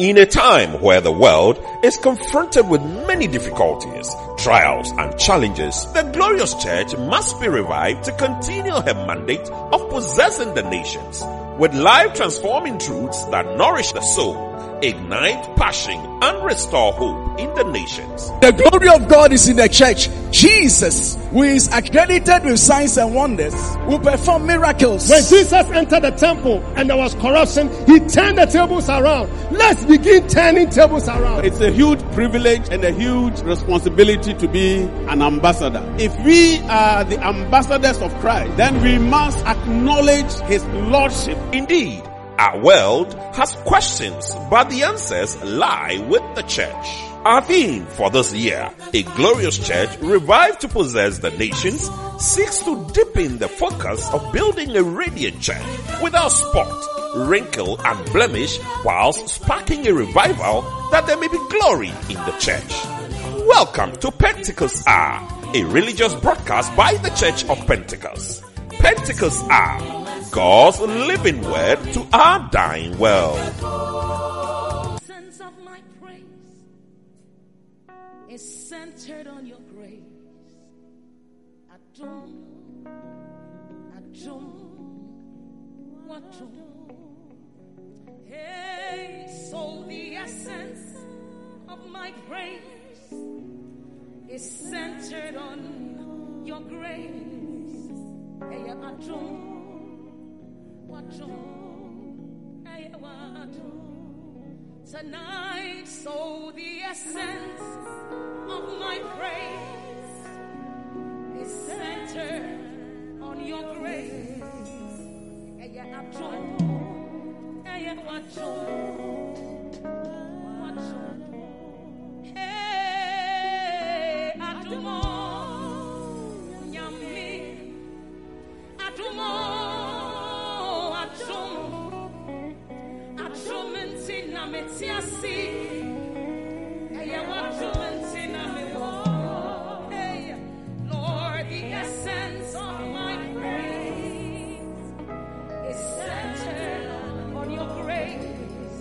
In a time where the world is confronted with many difficulties, trials and challenges, the Glorious Church must be revived to continue her mandate of possessing the nations with life-transforming truths that nourish the soul, ignite passion, and restore hope in the nations. The glory of God is in the church. Jesus, who is accredited with signs and wonders, will perform miracles. When Jesus entered the temple and there was corruption, he turned the tables around. Let's begin turning tables around. It's a huge privilege and a huge responsibility to be an ambassador. If we are the ambassadors of Christ, then we must acknowledge his lordship. Indeed, our world has questions, but the answers lie with the church. Our theme for this year, A Glorious Church Revived to Possess the Nations, seeks to deepen the focus of building a radiant church without spot, wrinkle, and blemish, whilst sparking a revival that there may be glory in the church. Welcome to Pentecost Hour, a religious broadcast by the Church of Pentecost. Pentecost Hour, God's living word to our dying world. Sense of my praise is centered on your grace. Adum, Adum. Hey, so the essence of my praise is centered on your grace. Hey, Adum. Tonight, so the essence of my praise is centered on your grace. Hey, Adumo, Nyami, Adumo. Lord, the essence of my praise is centered on your grace.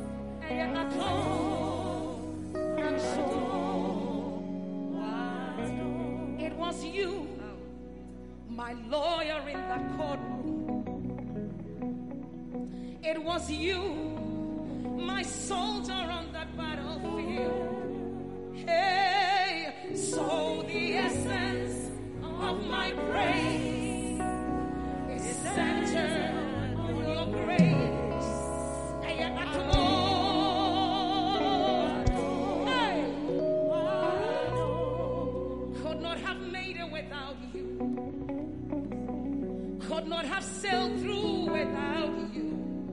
It was you, my lawyer in that courtroom. It was you, my soldier on that battlefield. Hey, so the essence of my praise is centered on your grace. Hey, could not have made it without you. Could not have sailed through without you.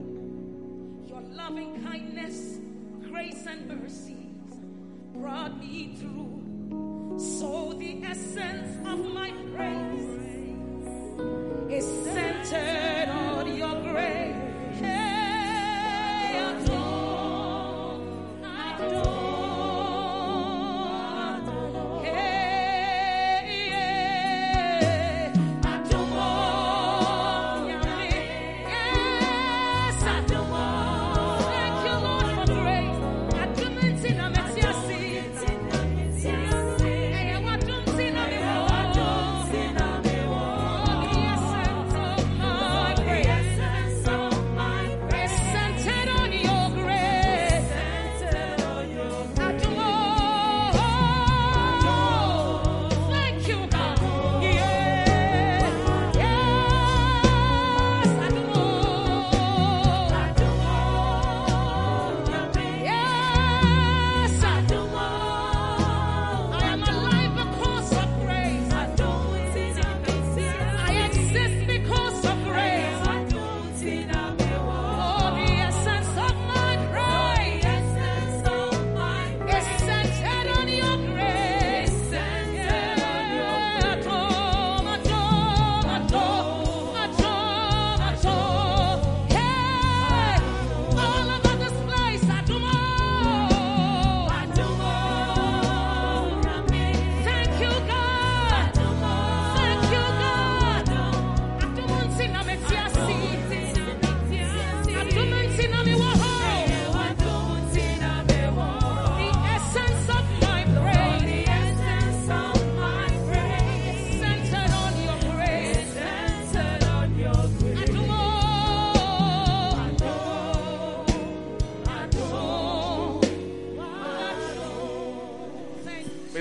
Loving kindness, grace, and mercies brought me through. So the essence of my praise is centered on your grace. Hey, adore. Hey, adore. Yes, adore. Thank you, Lord, for grace. Adore.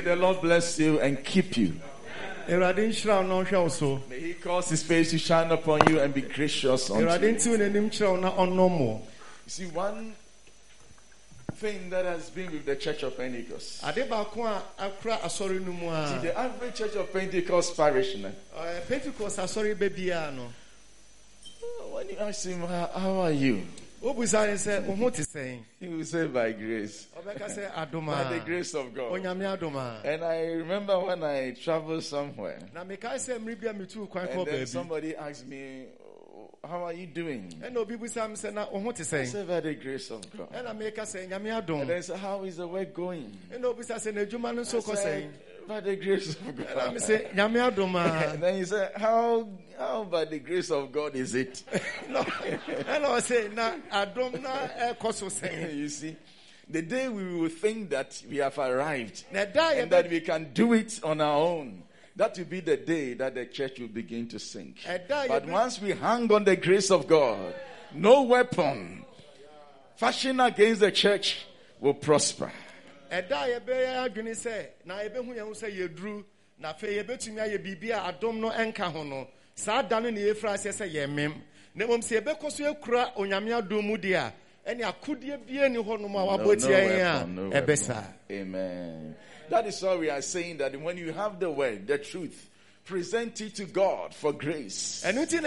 the Lord bless you and keep you. May He cause His face to shine upon you and be gracious unto you. See, one thing that has been with the Church of Pentecost. See, the average Church of Pentecost parishioner. When you ask him, how are you? He will say, by grace. By the grace of God. And I remember when I traveled somewhere, and then somebody asked me, how are you doing? I said, by the grace of God. And then said, how is the work going? I said, by the grace of God. And then he said, how by the grace of God is it? You see, the day we will think that we have arrived and that we can do it on our own, that will be the day that the church will begin to sink. But once we hang on the grace of God, no weapon fashioned against the church will prosper. Amen. That is why we are saying that when you have the word, the truth, present it to God for grace.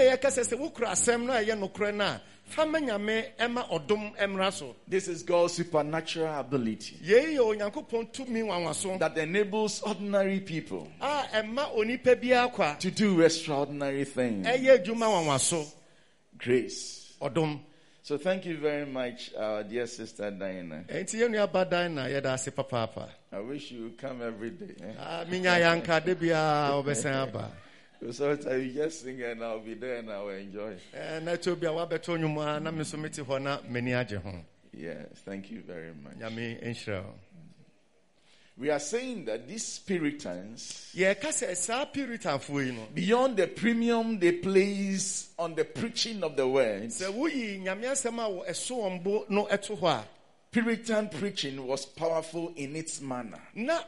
This is God's supernatural ability that enables ordinary people to do extraordinary things. Grace. So thank you very much, dear Sister Diana. I wish you would come every day. So you just sing and I'll be there and I'll enjoy. Yes, thank you very much. We are saying that these Puritans, beyond the premium they place on the preaching of the word, Puritan preaching was powerful in its manner. Their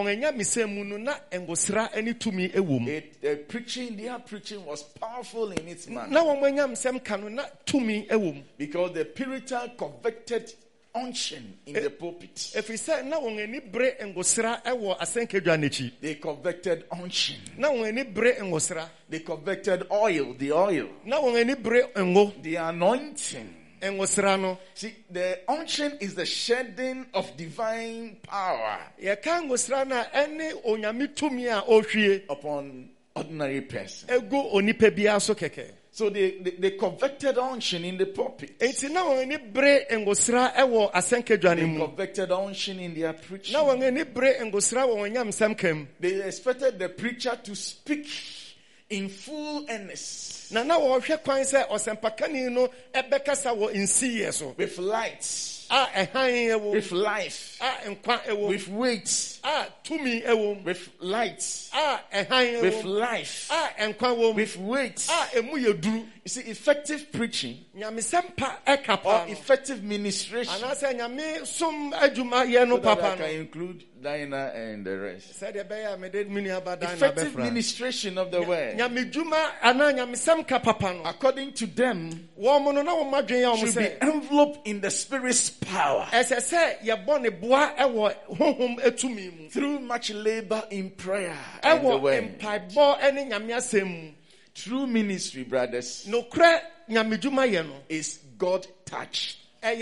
preaching was powerful in its manner. Because the Puritan coveted unction in the pulpit. They coveted unction. They coveted oil, the oil. The anointing. See, the unction is the shedding of divine power upon ordinary person. So they coveted unction in the pulpit. They coveted unction in their preaching. They expected the preacher to speak in full earnest. With lights, with life, with weight, with lights, with life, with weight. You see, effective preaching or effective ministration, so that I can include Diana and the rest. Effective ministration of the word, according to them, should be enveloped in the Spirit's power through much labor in prayer and the word. True ministry, brothers, is God touched.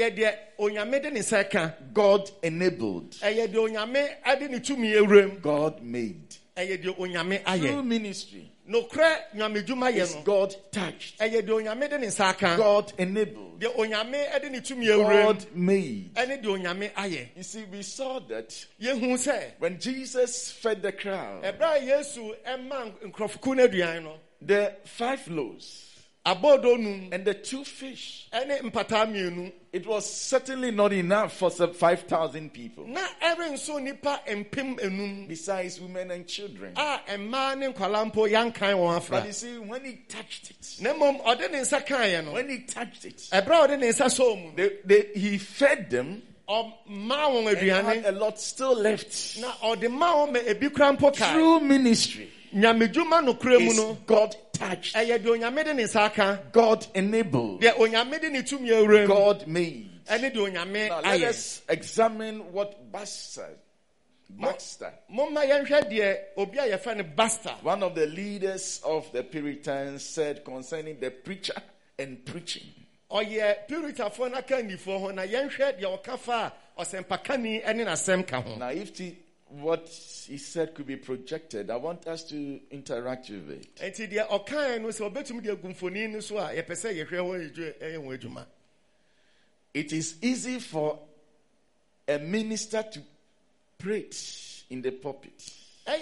God enabled. God made. True ministry is God touched. God enabled. God made. You see, we saw that when Jesus fed the crowd, the 5 loaves and the 2 fish, it was certainly not enough for 5,000 people. Besides women and children. But you see, when he touched it, he fed them had a lot still left. True ministry is God touched, God enabled, God made. Now let us examine what Baxter, one of the leaders of the Puritans, said concerning the preacher and preaching. Now, if what he said could be projected, I want us to interact with it. It is easy for a minister to preach in the pulpit.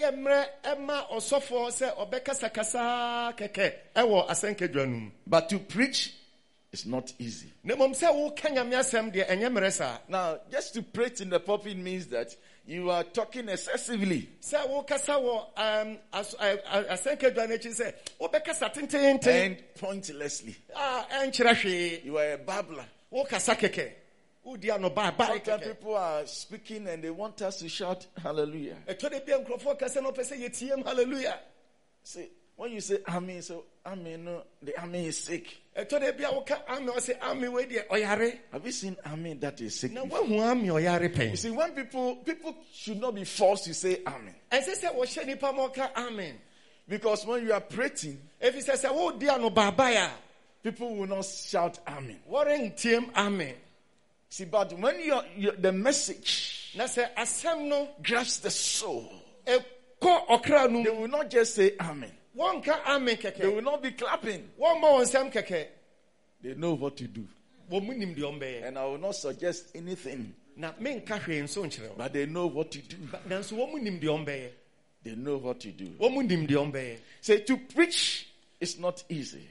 But to preach is not easy. Now, just to preach in the pulpit means that you are talking excessively and pointlessly. You are a babbler. Sometimes people are speaking and they want us to shout hallelujah. See, when you say amen, so amen, no, the amen is sick. Have you seen amen that is sick? You see, when people should not be forced to say amen. Because when you are praying, people will not shout amen. See, but when the message grabs the soul, they will not just say amen. They will not be clapping. They know what to do. And I will not suggest anything. But they know what to do. They know what to do. Say, to preach is not easy.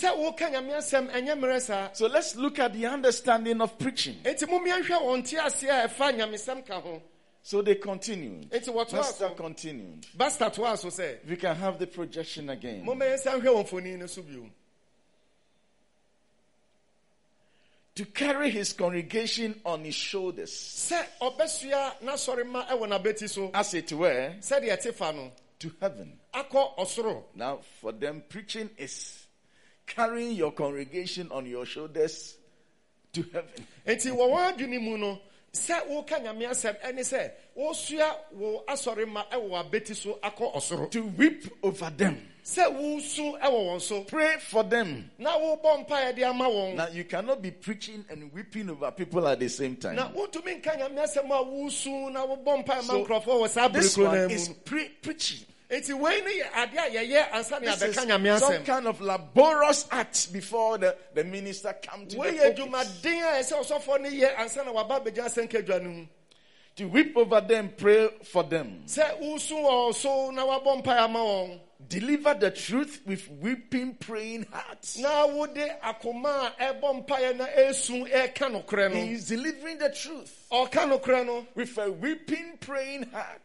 So let's look at the understanding of preaching. So they continued. Master continued. We can have the projection again. To carry his congregation on his shoulders, as it were, to heaven. Now, for them, preaching is carrying your congregation on your shoulders to heaven. To weep over them. Pray for them. Now, you cannot be preaching and weeping over people at the same time. So, this one is preaching. This is some kind of laborious act before the minister comes to the pulpit. To weep over them, pray for them. Deliver the truth with weeping, praying hearts. He is delivering the truth with a weeping, praying heart.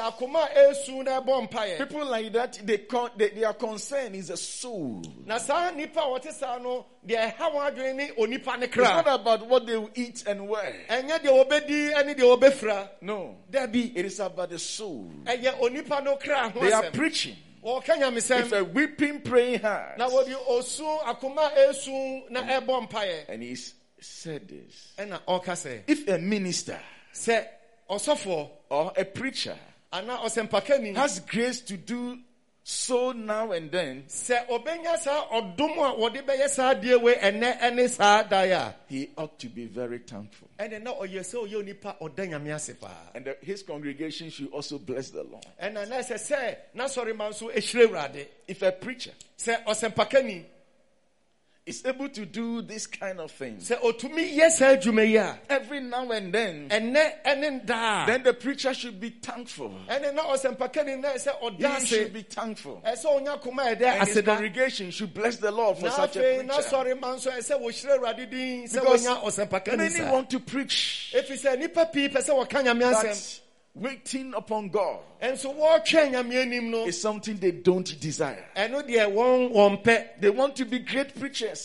People like that, their concern is a soul. It's not about what they will eat and wear. No, it is about the soul. They are preaching with a weeping, praying heart. And he said this: if a minister or a preacher has grace to do so now and then, he ought to be very thankful. And his congregation should also bless the Lord. If a preacher is able to do this kind of thing every now and then, then the preacher should be thankful. He should be thankful. And his congregation should bless the Lord for such a preacher. Because many want to preach, but waiting upon God And so what no is something they don't desire. They want They want to be great preachers,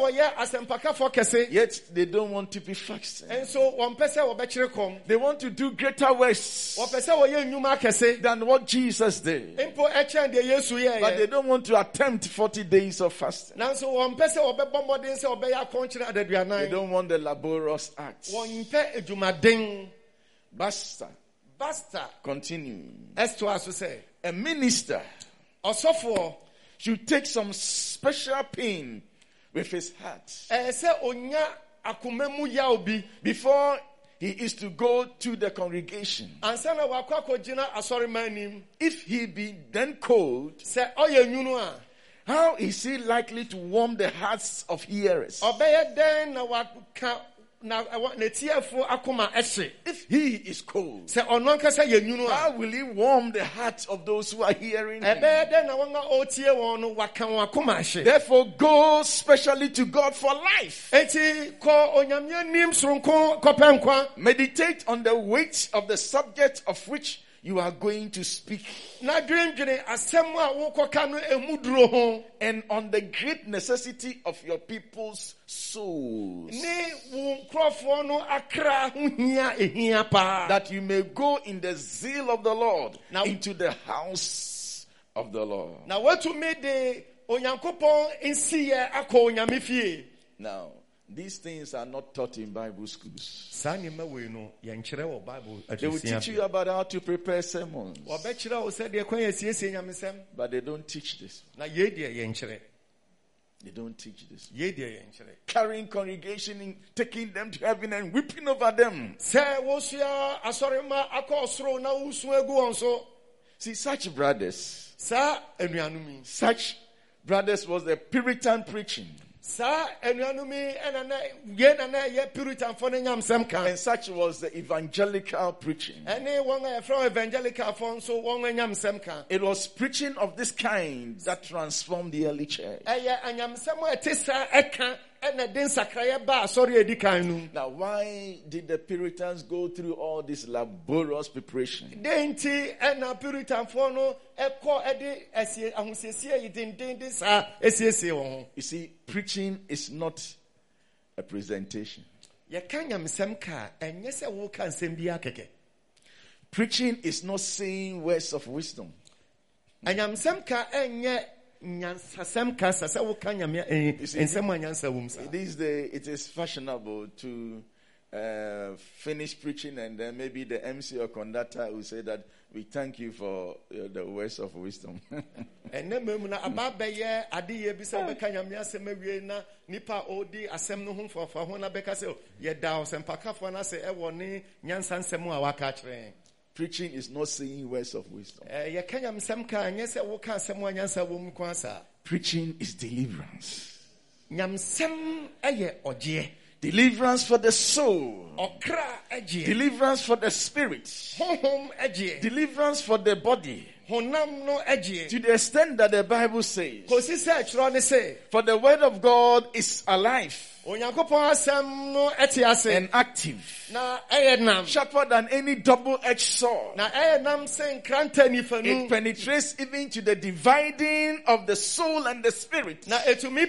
yet they don't want to be fasting. And so They want to do greater works than what Jesus did, but they don't want to attempt 40 days of fasting. They don't want the laborious acts. Basta. Continue. Say, a minister should take some special pain with his heart before he is to go to the congregation. If he be then cold, how is he likely to warm the hearts of hearers? If he is cold, how will he warm the hearts of those who are hearing him? Therefore, go specially to God for life. Meditate on the weight of the subject of which you are going to speak, and on the great necessity of your people's souls, that you may go in the zeal of the Lord into the house of the Lord. Now, these things are not taught in Bible schools. They will teach you about how to prepare sermons, but they don't teach this. They don't teach this. Carrying congregation, taking them to heaven and weeping over them. See, such brothers was the Puritan preaching. And such was the evangelical preaching. It was preaching of this kind that transformed the early church. Now, why did the Puritans go through all this laborious preparation? You see, preaching is not a presentation. Preaching is not saying words of wisdom. These days, it is fashionable to finish preaching and then maybe the MC or conductor will say that we thank you for the words of wisdom. Preaching is not saying words of wisdom. Preaching is deliverance. Deliverance for the soul. Deliverance for the spirit. Deliverance for the body. To the extent that the Bible says, for the word of God is alive and active, sharper than any double-edged sword. It penetrates even to the dividing of the soul and the spirit. Then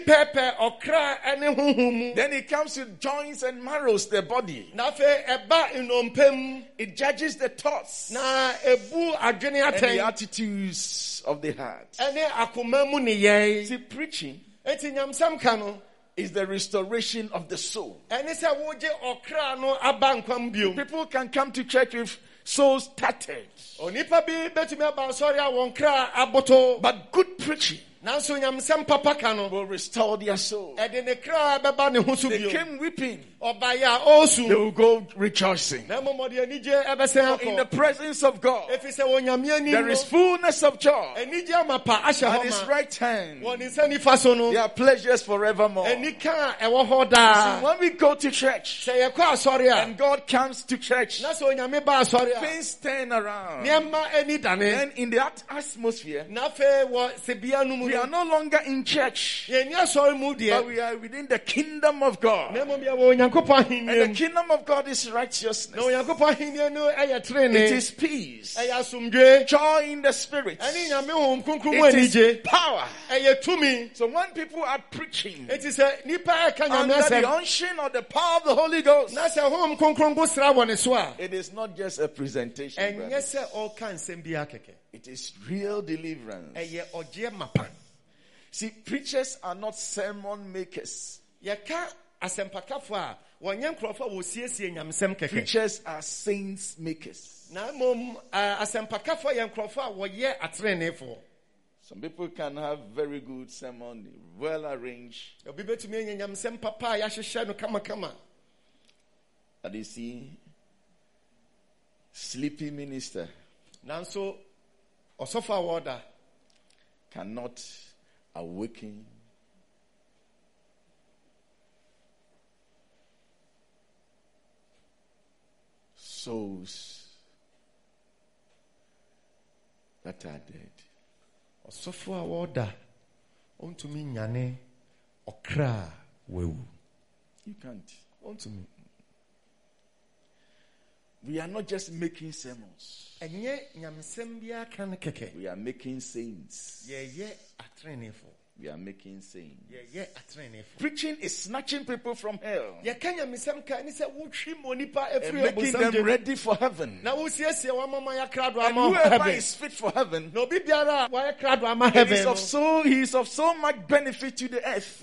it comes to joints and marrows, the body. It judges the thoughts and the attitudes of the heart. See, preaching is the restoration of the soul. People can come to church with souls tattered, but good preaching will restore their soul. They came weeping, they will go rejoicing. In the presence of God, there is fullness of joy. At His right hand, there are pleasures forevermore. So when we go to church and God comes to church, things turn around. And in that atmosphere, we are no longer in church, but we are within the kingdom of God. the kingdom of God is righteousness. It is peace, joy in the spirit. It is power. So when people are preaching under the unction or the power of the Holy Ghost, it is not just a presentation, brothers. It is real deliverance. See, preachers are not sermon makers. Preachers are saints makers. Some people can have very good sermon, well arranged. But you see, sleepy minister cannot awaken souls that are dead. You can't. We are not just making sermons. We are making saints. We are making saints. Preaching is snatching people from hell and making them ready for heaven. And whoever is fit for heaven, he is of so much benefit to the earth.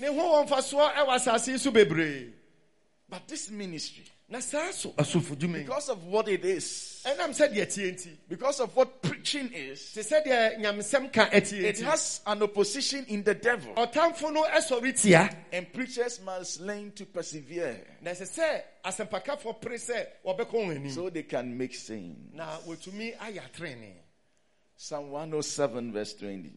But this ministry, because of what it is, because of what preaching is, it has an opposition in the devil. And preachers must learn to persevere so they can make sense. Psalm 107 verse 20.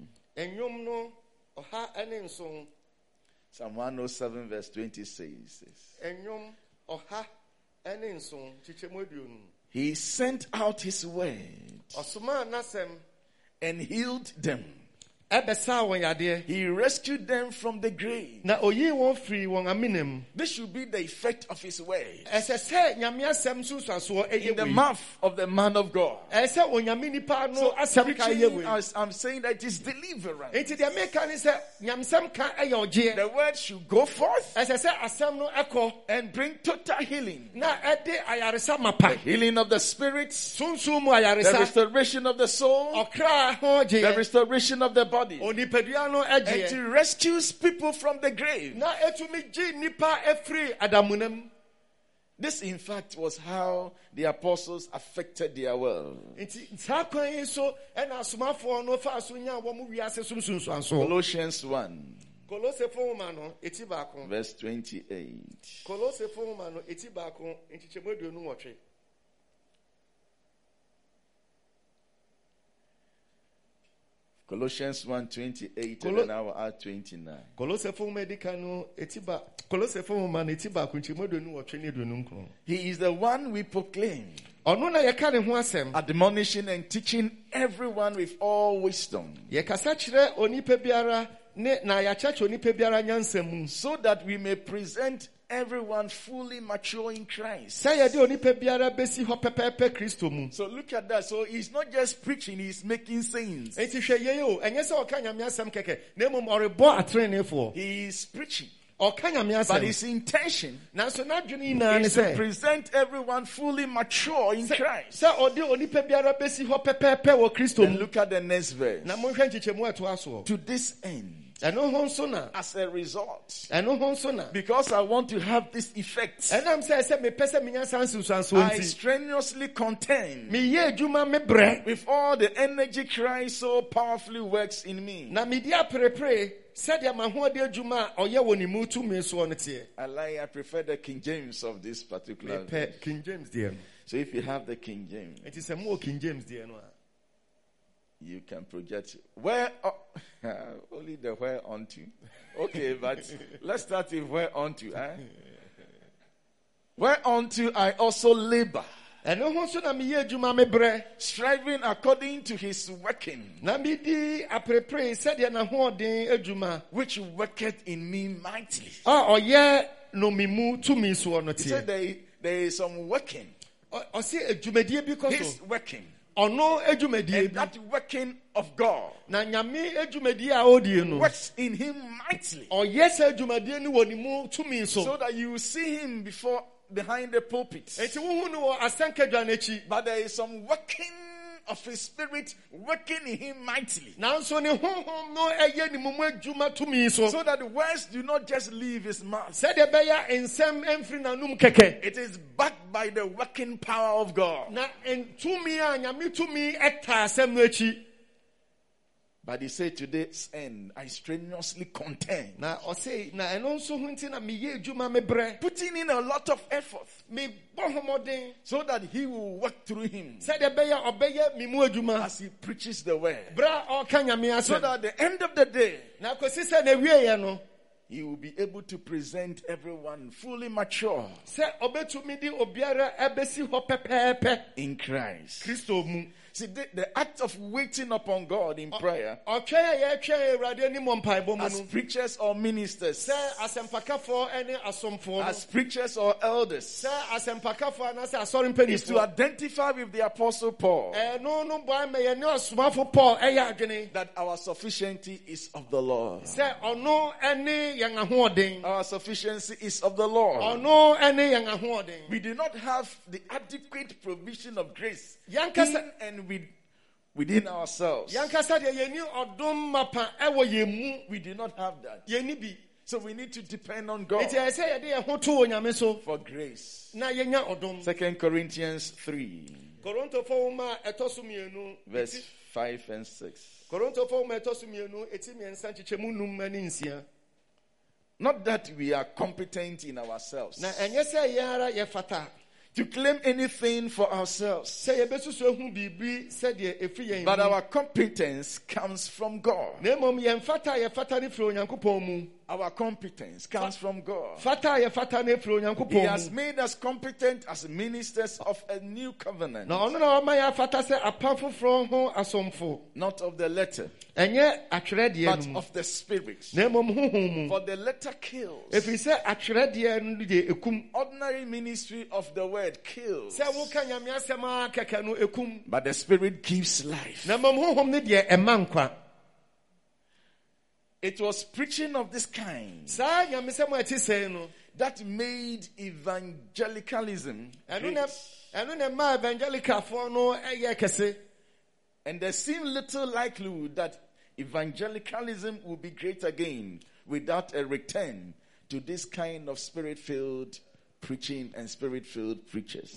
Psalm 107 verse 20 says this. He sent out his word and healed them. He rescued them from the grave. This should be the effect of his word in the mouth of the man of God. So preaching, as I'm saying, that is deliverance. The word should go forth and bring total healing. The healing of the spirit, the restoration of the soul, the restoration of the body. And to rescue people from the grave. This, in fact, was how the apostles affected their world. Colossians 1, verse 28. Colossians 1:28 and then I will add 29. He is the one we proclaim, admonishing and teaching everyone with all wisdom, so that we may present everyone fully mature in Christ. So look at that. So he's not just preaching, he's making saints. He is preaching. But his intention is to present everyone fully mature in Christ. Then look at the next verse. To this end, as a result, because I want to have this effect, I strenuously contend with all the energy Christ so powerfully works in me. I prefer the King James of this particular King James. So if you have the King James, it is a more King James. You can project where only the where unto. Okay, but let's start with where unto. Whereunto I also labor, striving according to his working, which worketh in me mightily. He said there is some working. He's working. And that working of God works in him mightily. So that you see him behind the pulpit. But there is some working of his spirit working in him mightily. So that the words do not just leave his mouth. It is backed by the working power of God. But he said, to this end, I strenuously contend. Putting in a lot of effort. So that he will work through him. As he preaches the word. So that at the end of the day, he will be able to present everyone fully mature in Christ. See, the act of waiting upon God in prayer, as preachers or ministers, as preachers or elders, is to identify with the Apostle Paul that our sufficiency is of the Lord. Our sufficiency is of the Lord. We do not have the adequate provision of grace within ourselves. We do not have that. So we need to depend on God for grace. 2 Corinthians 3 verse 5 and 6. Not that we are competent in ourselves to claim anything for ourselves, but our competence comes from God. Our competence comes from God. He has made us competent as ministers of a new covenant. Not of the letter, but of the spirit. For the letter kills. Ordinary ministry of the word kills. But the spirit gives life. It was preaching of this kind that made evangelicalism great. And there seemed little likelihood that evangelicalism will be great again without a return to this kind of spirit-filled preaching and spirit-filled preachers.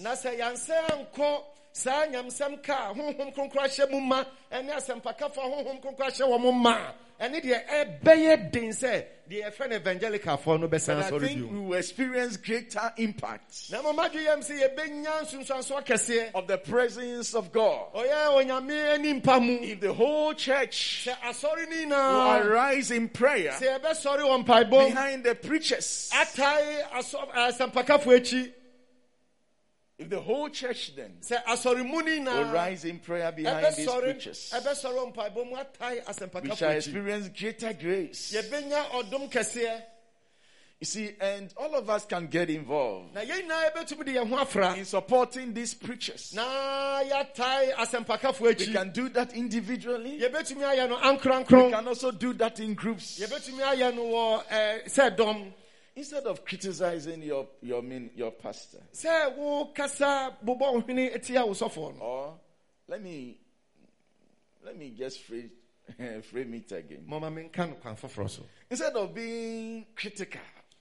And I think we will experience greater impact of the presence of God if the whole church will arise in prayer behind the preachers. If the whole church then will rise in prayer behind these preachers, we shall experience greater grace. You see, and all of us can get involved in supporting these preachers. We can do that individually. We can also do that in groups. Instead of criticizing your pastor, or let me just frame it again. Instead of being critical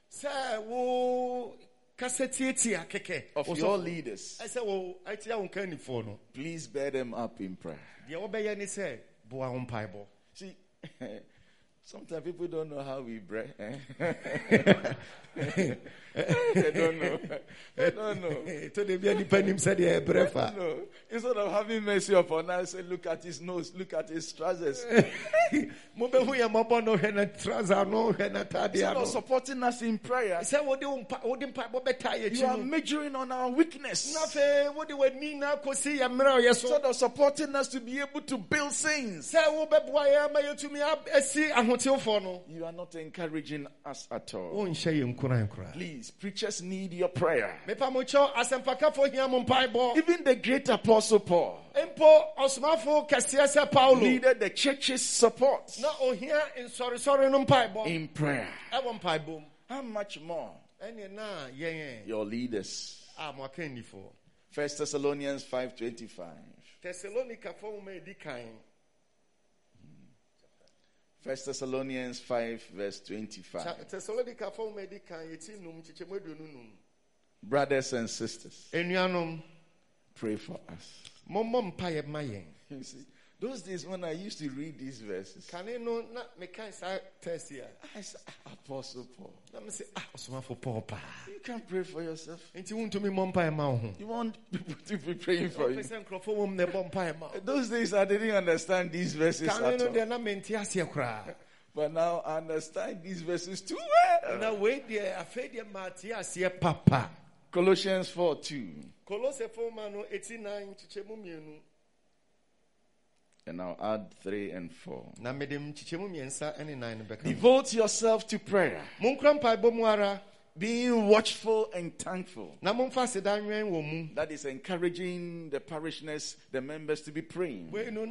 of your leaders, please bear them up in prayer. See, sometimes people don't know how we pray. They don't know. They don't know. Instead of having mercy upon us, say, look at his nose, look at his trousers. Instead of supporting us in prayer, you are majoring on our weakness. Instead of supporting us to be able to build things, you are not encouraging us at all. Please please, preachers need your prayer. Even Even the great apostle Paul needed the church's support in prayer. How much more your leaders? 1 Thessalonians 5:25. 1 Thessalonians 5 verse 25. Brothers and sisters, pray for us. You see, those days when I used to read these verses, I said, Apostle Paul, you can't pray for yourself. You want people to be praying for you. Those days I didn't understand these verses at all. But now I understand these verses too well. Colossians 4:2. And I'll add 3 and 4. Devote yourself to prayer, being watchful and thankful. That is encouraging the parishioners, the members to be praying.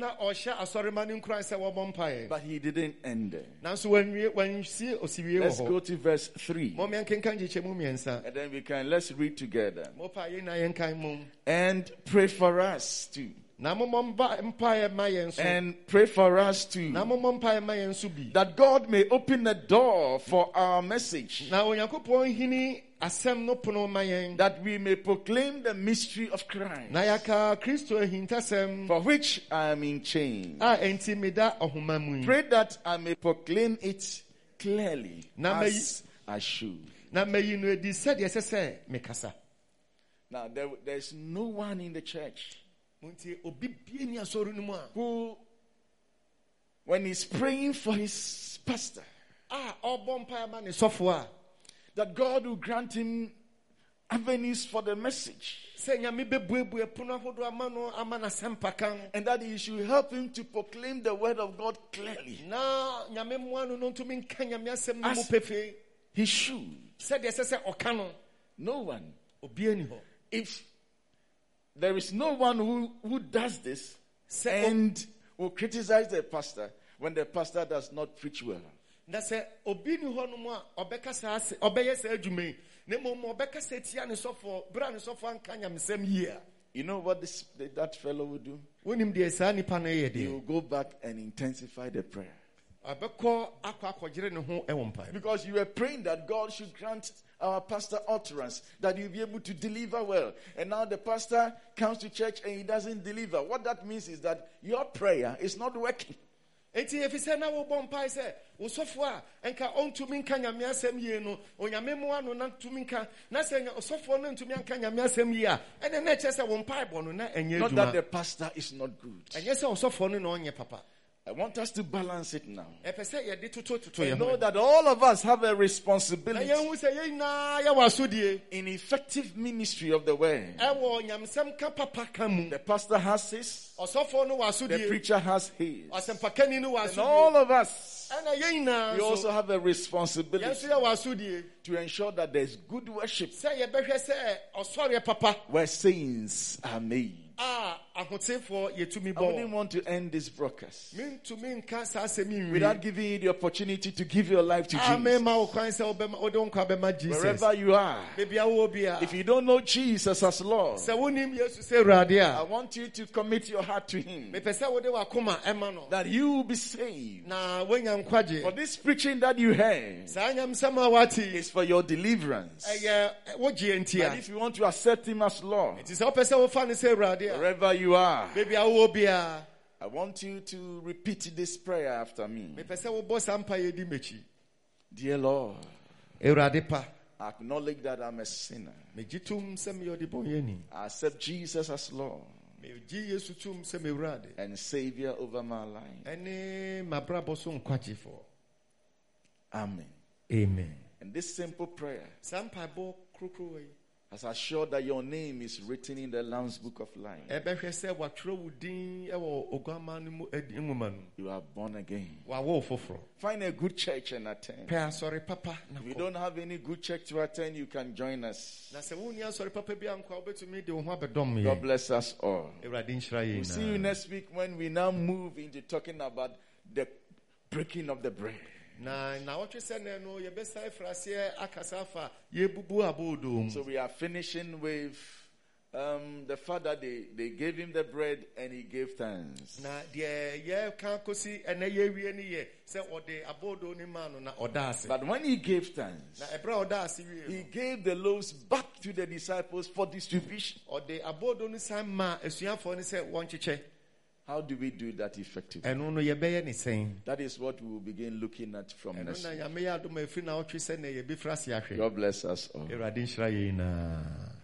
But he didn't end there. Let's go to verse 3. And then let's read together. And pray for us too. And pray for us too, that God may open the door for our message, that we may proclaim the mystery of Christ, for which I am in chains. Pray that I may proclaim it clearly as I should. Now there's no one in the church who, when he's praying for his pastor, that God will grant him avenues for the message, and that he should help him to proclaim the word of God clearly, as he should. No one. If there is no one who does this and will criticize the pastor when the pastor does not preach well. You know what that fellow will do? He will go back and intensify the prayer. Because you were praying that God should grant our pastor utterance, that he'll be able to deliver well. And now the pastor comes to church and he doesn't deliver. What that means is that your prayer is not working. And then not that the pastor is not good. I want us to balance it now. And know that all of us have a responsibility in effective ministry of the word. The pastor has his, the preacher has his, and all of us, we also have a responsibility to ensure that there's good worship where saints are made. I wouldn't want to end this broadcast without giving you the opportunity to give your life to Jesus. Wherever you are, if you don't know Jesus as Lord, I want you to commit your heart to Him, that you will be saved. For this preaching that you heard is for your deliverance. But if you want to accept Him as Lord, wherever you are, I want you to repeat this prayer after me. Dear Lord, I acknowledge that I'm a sinner. I accept Jesus as Lord and Savior over my life. Amen. Amen. And this simple prayer As assured that your name is written in the Lamb's Book of Life. You are born again. Find a good church and attend. If you don't have any good church to attend, you can join us. God bless us all. We'll see you next week when we now move into talking about the breaking of the bread. So we are finishing with the fact that they gave him the bread and he gave thanks. But when he gave thanks, he gave the loaves back to the disciples for distribution. How do we do that effectively? That is what we will begin looking at from next week. God bless us all.